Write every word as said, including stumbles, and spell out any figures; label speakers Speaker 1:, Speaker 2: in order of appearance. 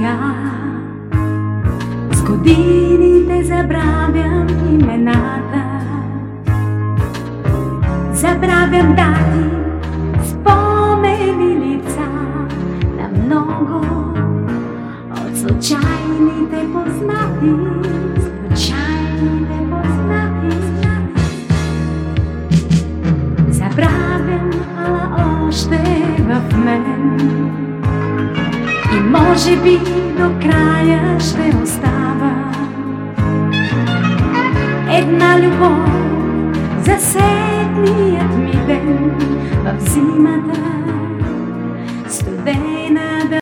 Speaker 1: сега. С годините забравям имената, забравям дати, спомени, лица на много от случайните познати, случайните познати. Забравям, ала още в мен и може би до края ще остава една любов за седмият ми ден в зимата студена.